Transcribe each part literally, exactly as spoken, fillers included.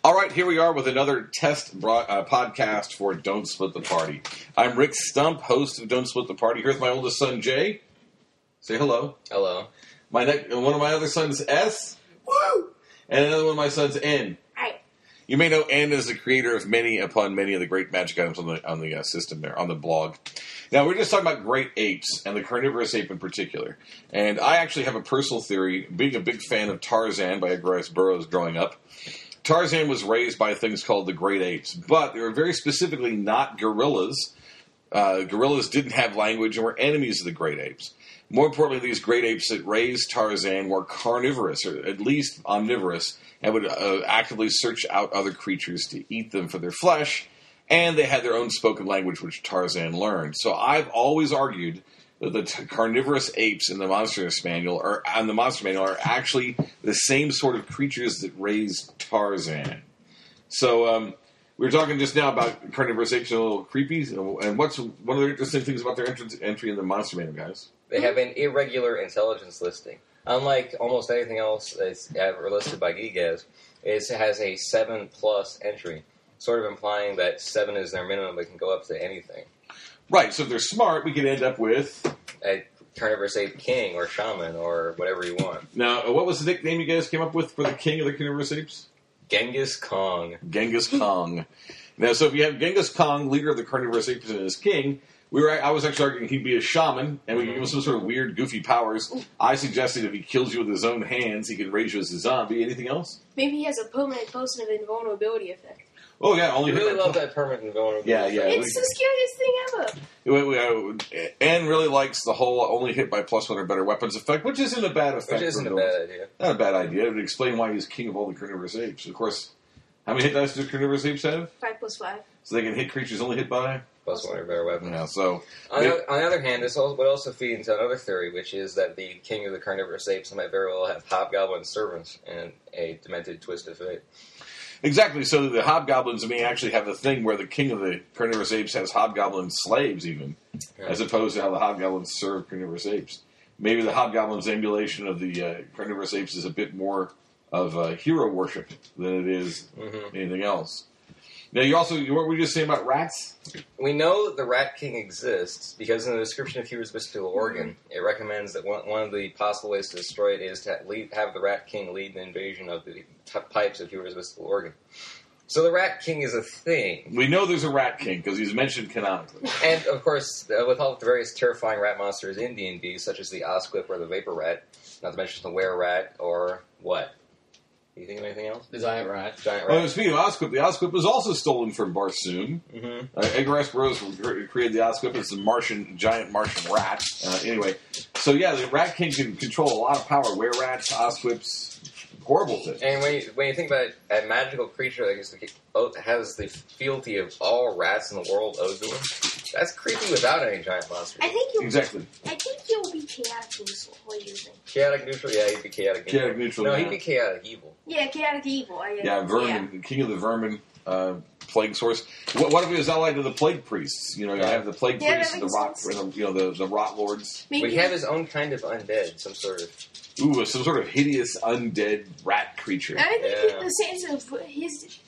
All right, here we are with another test broad, uh, podcast for Don't Split the Party. I'm Rick Stump, host of Don't Split the Party. Here's my oldest son, Jay. Say hello. Hello. My ne- One of my other sons, S. Woo! And another one of my sons, N. Hi. You may know N as the creator of many upon many of the great magic items on the on the uh, system there, on the blog. Now, we're just talking about great apes, and the carnivorous ape in particular. And I actually have a personal theory, being a big fan of Tarzan by Edgar Rice Burroughs growing up. Tarzan was raised by things called the great apes, but they were very specifically not gorillas. Uh, gorillas didn't have language and were enemies of the great apes. More importantly, these great apes that raised Tarzan were carnivorous, or at least omnivorous, and would uh, actively search out other creatures to eat them for their flesh, and they had their own spoken language, which Tarzan learned. So I've always argued that the t- carnivorous apes in the Monster Manual, or on the Monster Manual, are actually the same sort of creatures that raised Tarzan. So um, we were talking just now about carnivorous apes and a little creepy, and what's one of the interesting things about their entrance, entry in the Monster Manual, guys? They have an irregular intelligence listing. Unlike almost anything else that's ever listed by Gigas, it has a seven plus entry, sort of implying that seven is their minimum, but can go up to anything. Right, so if they're smart, we could end up with A carnivorous ape king or shaman or whatever you want. Now, what was the nickname you guys came up with for the king of the carnivorous apes? Genghis Kong. Genghis Kong. Now, so if you have Genghis Kong, leader of the carnivorous apes, and his king, we were. I was actually arguing he'd be a shaman, and we give him some sort of weird, goofy powers. I suggested if he kills you with his own hands, he could raise you as a zombie. Anything else? Maybe he has a permanent potion of invulnerability effect. Oh, yeah. Only You really love that permanent invulnerability. Yeah, yeah. It's the scariest thing ever. We, we, uh, Anne really likes the whole only hit by plus one or better weapons effect, which isn't a bad effect. Which isn't for a bad idea. Not a bad idea. It would explain why he's king of all the carnivorous apes. Of course, how many hit dice do carnivorous apes have? Five plus five. So they can hit creatures only hit by? Plus one or better weapon. Yeah, so... On the, on the other hand, this would also feed into another theory, which is that the king of the carnivorous apes might very well have hobgoblin servants and a demented twist of fate. Exactly. So the hobgoblins may actually have a thing where the king of the carnivorous apes has hobgoblin slaves, even, Yeah. as opposed to how the hobgoblins serve carnivorous apes. Maybe the hobgoblin's emulation of the uh, carnivorous apes is a bit more of uh, hero worship than it is Mm-hmm. anything else. Now, you also, what were you just saying about rats? We know the Rat King exists because in the description of Heroes Mystical Organ, it recommends that one, one of the possible ways to destroy it is to lead, have the Rat King lead the invasion of the t- pipes of Heroes Mystical Organ. So the Rat King is a thing. We know there's a rat king because he's mentioned canonically. And, of course, uh, with all the various terrifying rat monsters in D and D, such as the Osquip or the Vapor Rat, not to mention the Were Rat or what? Do you think of anything else? The giant rat. Giant Well, rat. speaking of Osquip, the Osquip was also stolen from Barsoom. Mm-hmm. Uh, Edgar Rice Burroughs created the Osquip. It's a Martian, giant Martian rat. Uh, anyway, so yeah, the Rat King can control a lot of power. Were rats, Osquips, horrible things. And when you, when you think about it, a magical creature that is the, has the fealty of all rats in the world owed to him, that's creepy without any giant monsters. I think you'll. Exactly. I think you'll be chaotic neutral. What do you think? Chaotic neutral? Yeah, he'd be chaotic neutral. Chaotic neutral, No, yeah. he'd be chaotic evil. Yeah, chaotic evil. I, Yeah, vermin, king of the vermin, uh, plague source. What, what if he was allied to the plague priests? You know, you Yeah. have the plague Yeah, priests that and the makes rock, sense. and the, you know, the, the rot lords. Maybe Would he have his own kind of undead, some sort of... Ooh, some sort of hideous undead rat creature. I think Yeah. the sense of his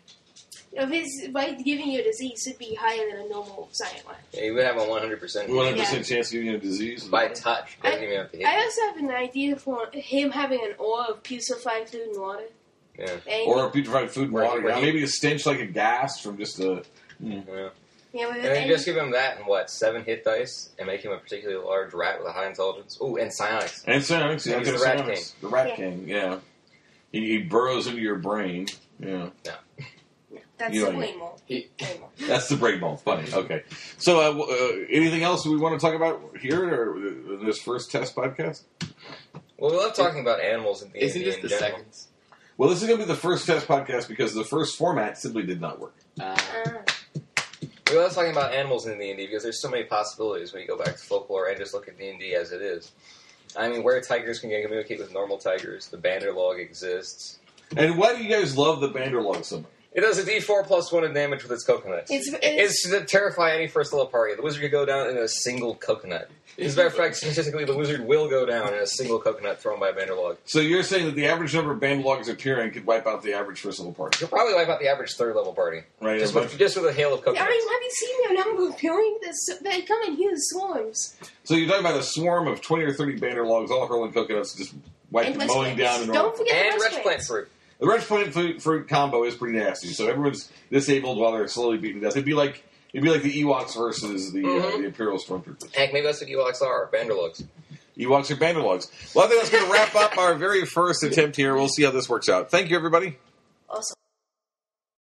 of his by giving you a disease should be higher than a normal giant one. Yeah, he would have a one hundred percent One hundred percent chance of getting a disease. by touch. Doesn't even have to hit I you. also have an idea for him having an aura of putrefied food and water. Yeah. And Or putrefied food and Where he- water. where Yeah, he- maybe a stench like a gas from just a... yeah. yeah, with, And then and just give him that and what, seven hit dice, and make him a particularly large rat with a high intelligence. Ooh, and psionics. And psionics. Yeah, He's okay, the Rat psionics. The Rat Yeah. King, yeah. He, he burrows into your brain. Yeah. that's You the know, way more. He, Way more. That's the brain ball. Funny. Okay. So, uh, w- uh, anything else we want to talk about here or in this first test podcast? Well, we love talking about animals in D and D isn't this in the general. second? Well, this is going to be the first test podcast because the first format simply did not work. Uh, Uh, We love talking about animals in D and D because there's so many possibilities when you go back to folklore and just look at D and D as it is. I mean, where tigers can communicate with normal tigers, the Banderlog exists. And why do you guys love the Banderlog so much? It does a D four plus one in damage with its coconut. It's, It's, it's, to terrify any first level party. The wizard could go down in a single coconut. As a matter of fact, statistically, the wizard will go down in a single coconut thrown by a Banderlog. So you're saying that the average number of Banderlogs appearing could wipe out the average first level party, You'll probably wipe out the average third level party. right? Just A with, bunch- just with a hail of I coconuts. mean, have you seen the number of pairing? They come in huge swarms. So you're talking about a swarm of twenty or thirty Banderlogs all hurling coconuts, just wiping, And wretch mowing plants. down and Don't forget and the wretch wretch plant plants. fruit. The wretch plant fruit, fruit combo is pretty nasty. So everyone's disabled while they're slowly beaten to death. It'd be like it'd be like the Ewoks versus the uh, Mhm. the Imperial Stormtroopers. Heck, maybe that's what Ewoks are, Banderlogs. Ewoks are Banderlogs. Well, I think that's going to wrap up our very first attempt here. We'll see how this works out. Thank you, everybody.